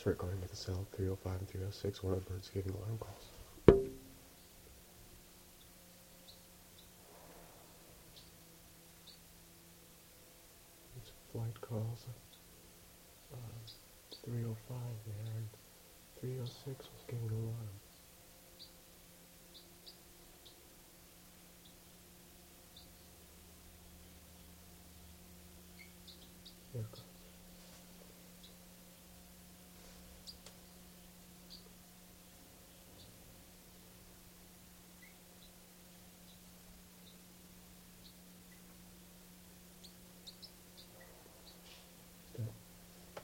Regarding to the cell 305 and 306, one of the birds giving alarm calls. It's flight calls. 305 there, and 306 was giving alarm. Here it goes.